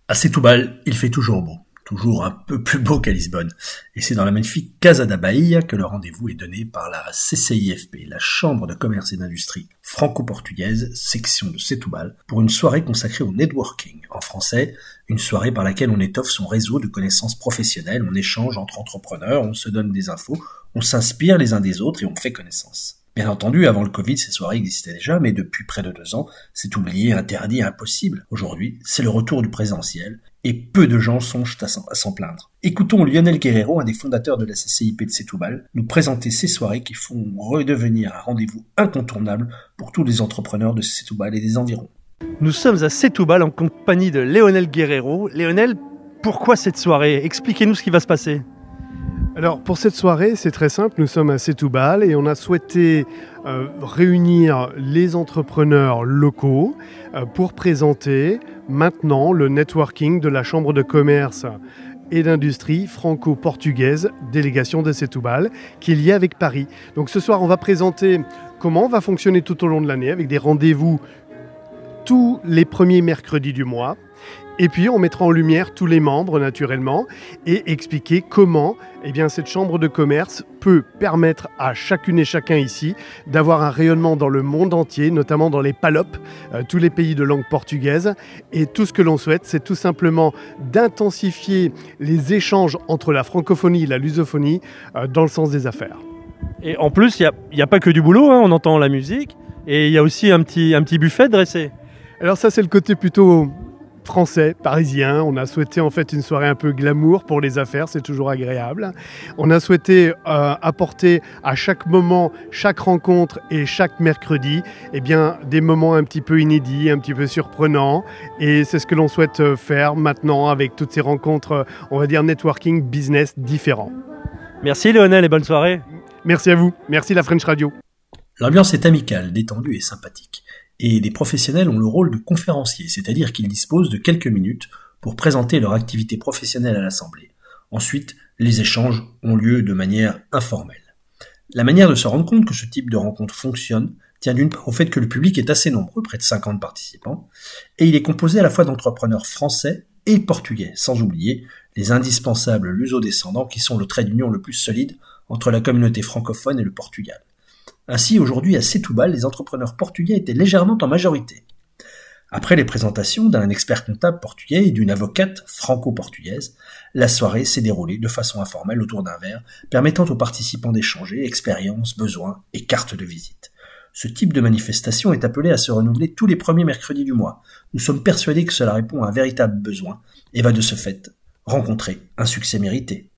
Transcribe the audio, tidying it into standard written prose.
À Setúbal, il fait toujours beau, toujours un peu plus beau qu'à Lisbonne. Et c'est dans la magnifique Casa da Bahia que le rendez-vous est donné par la CCIFP, la Chambre de commerce et d'industrie franco-portugaise, section de Setúbal, pour une soirée consacrée au networking. En français, une soirée par laquelle on étoffe son réseau de connaissances professionnelles, on échange entre entrepreneurs, on se donne des infos, on s'inspire les uns des autres et on fait connaissance. Bien entendu, avant le Covid, ces soirées existaient déjà, mais depuis près de 2 ans, c'est oublié, interdit, impossible. Aujourd'hui, c'est le retour du présentiel, et peu de gens songent à s'en plaindre. Écoutons Lionel Guerreiro, un des fondateurs de la CCIP de Setúbal, nous présenter ces soirées qui font redevenir un rendez-vous incontournable pour tous les entrepreneurs de Setúbal et des environs. Nous sommes à Setúbal en compagnie de Lionel Guerreiro. Lionel, pourquoi cette soirée? Expliquez-nous ce qui va se passer. Alors pour cette soirée, c'est très simple, nous sommes à Setúbal et on a souhaité réunir les entrepreneurs locaux pour présenter maintenant le networking de la Chambre de commerce et d'industrie franco-portugaise, délégation de Setúbal, qui est liée avec Paris. Donc ce soir, on va présenter comment on va fonctionner tout au long de l'année avec des rendez-vous tous les premiers mercredis du mois. Et puis, on mettra en lumière tous les membres, naturellement, et expliquer comment cette chambre de commerce peut permettre à chacune et chacun ici d'avoir un rayonnement dans le monde entier, notamment dans les PALOP, tous les pays de langue portugaise. Et tout ce que l'on souhaite, c'est tout simplement d'intensifier les échanges entre la francophonie et la lusophonie dans le sens des affaires. Et en plus, il n'y a pas que du boulot, on entend la musique, et il y a aussi un petit buffet dressé. Alors ça, c'est le côté plutôt français, parisien. On a souhaité en fait une soirée un peu glamour pour les affaires, c'est toujours agréable. On a souhaité apporter à chaque moment, chaque rencontre et chaque mercredi, des moments un petit peu inédits, un petit peu surprenants. Et c'est ce que l'on souhaite faire maintenant avec toutes ces rencontres, on va dire networking, business différents. Merci Lionel et bonne soirée. Merci à vous. Merci la French Radio. L'ambiance est amicale, détendue et sympathique. Et les professionnels ont le rôle de conférenciers, c'est-à-dire qu'ils disposent de quelques minutes pour présenter leur activité professionnelle à l'Assemblée. Ensuite, les échanges ont lieu de manière informelle. La manière de se rendre compte que ce type de rencontre fonctionne tient d'une part au fait que le public est assez nombreux, près de 50 participants, et il est composé à la fois d'entrepreneurs français et portugais, sans oublier les indispensables luso-descendants qui sont le trait d'union le plus solide entre la communauté francophone et le Portugal. Ainsi, aujourd'hui, à Setúbal, les entrepreneurs portugais étaient légèrement en majorité. Après les présentations d'un expert comptable portugais et d'une avocate franco-portugaise, la soirée s'est déroulée de façon informelle autour d'un verre, permettant aux participants d'échanger expériences, besoins et cartes de visite. Ce type de manifestation est appelé à se renouveler tous les premiers mercredis du mois. Nous sommes persuadés que cela répond à un véritable besoin et va de ce fait rencontrer un succès mérité.